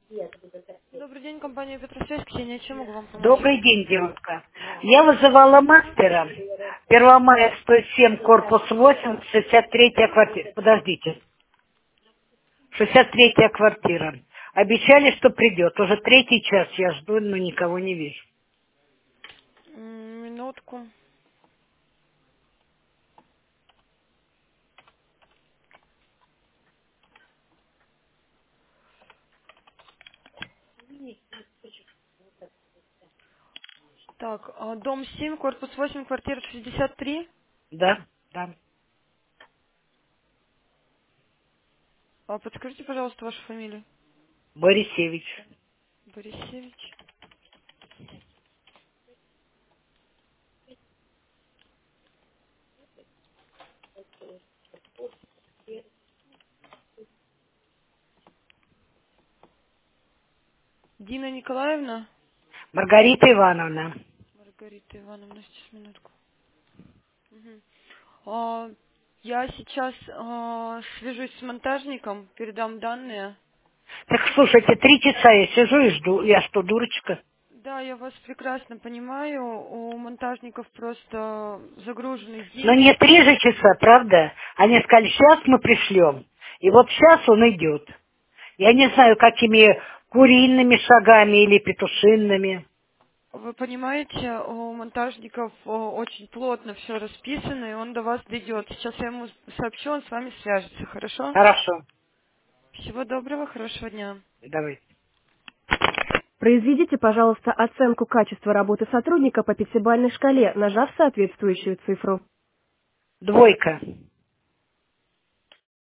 Добрый день, компания Петросвязь, Ксения, чем могу вам помочь? Добрый день, девушка. Я вызывала мастера. 1 мая 107, корпус 8, 63-я квартира. Подождите. 63-я квартира. Обещали, что придет. Уже третий час я жду, но никого не вижу. Минутку. Так, дом 7, корпус 8, квартира 63. Да, да. Подскажите, пожалуйста, вашу фамилию. Борисевич. Борисевич. Дина Николаевна? Маргарита Ивановна. Маргарита Ивановна, сейчас минутку. Мгм. А, Я сейчас свяжусь с монтажником, передам данные. Так, слушайте, 3 часа я сижу и жду. Я что, дурочка? Да, я вас прекрасно понимаю. У монтажников просто загруженный Но день. не 3 же часа, правда? Они сказали, сейчас мы пришлем. И вот сейчас он идет. Я не знаю, какими куриными шагами или петушинными. Вы понимаете, у монтажников очень плотно все расписано, и он до вас дойдет. Сейчас я ему сообщу, он с вами свяжется, хорошо? Хорошо, Всего доброго, хорошего дня. давай. Произведите, пожалуйста, оценку качества работы сотрудника по пятибалльной шкале, нажав соответствующую цифру. 2.